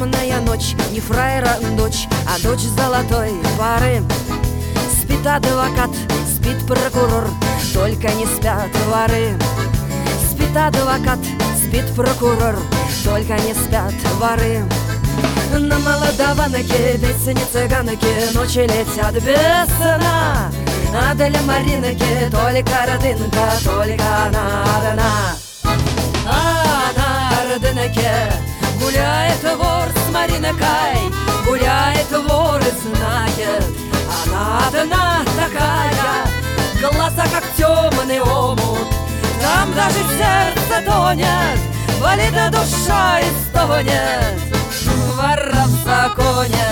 темная ночь, не фраера дочь, а дочь золотой поры. Спит адвокат, спит прокурор, только не спят воры. Спит адвокат, спит прокурор, только не спят воры. На молдаванке песни цыганки ночи летят без сна, а для Маринки только родинка, только она одна. А на родинке гуляет вор с Маринкой, гуляет вор и знает, она одна такая, глаза как темный омут, там даже сердце тонет, болит душа и стонет. Вора в законе.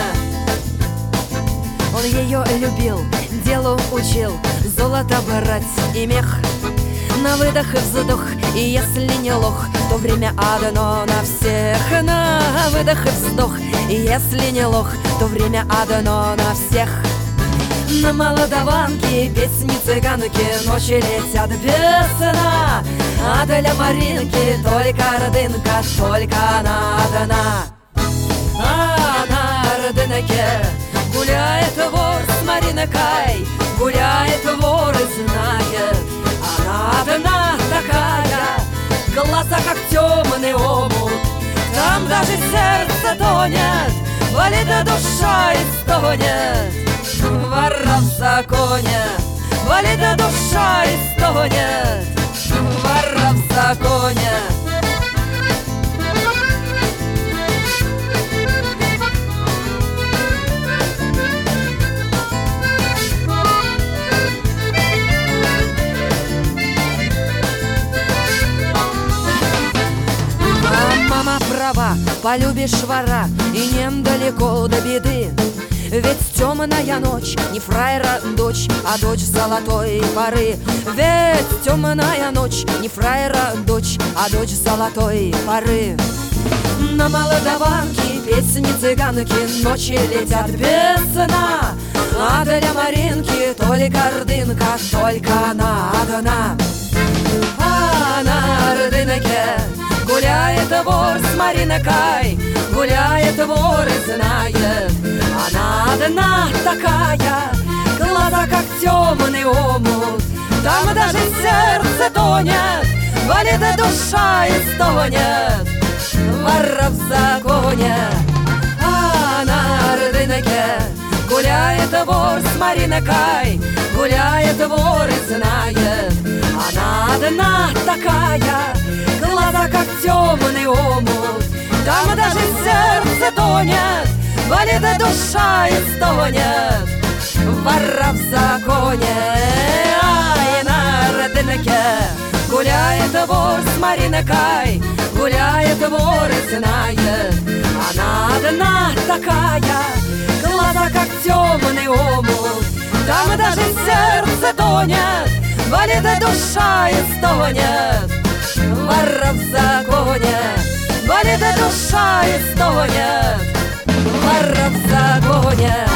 Он ее любил, делу учил, золото брать и мех. На выдох и вздох, и если не лох, то время одно на всех. На выдох и вздох, и если не лох, то время одно на всех. На молдаванке песни цыганки ночи летят без сна, а для Маринки только родинка, только она одна. А на родинке гуляет вор с Маринкой, гуляет вор и знает, она одна такая, глаза как темный омут, там даже сердце тонет, болит душа и стонет. Вора в законе, болит душа и стонет. Вора в законе. Мама права, полюбишь вора, и недалеко до беды. Ведь темная ночь, не фраера дочь, а дочь золотой поры. Ведь темная ночь, не фраера дочь, а дочь золотой поры. На молдаванке песни цыганки ночи летят без сна, а для Маринки только родинка, только она одна. А на родинке гуляет вор с Маринкой, гуляет вор и знает, она одна такая, глаза как темный омут, там даже сердце тонет, болит душа и стонет. Вора в законе. А на родинке гуляет вор с Маринкой, гуляет вор и знает, она одна такая, глаза как темный омут, там даже сердце тонет, болит душа и стонет. Вора в законе. Ай, на родинке гуляет вор с Маринкой, гуляет вор и знает, она одна такая, глаза как темный омут, там даже сердце тонет, болит душа и стонет. Вора в законе, болит душа и стонет. Вора в законе.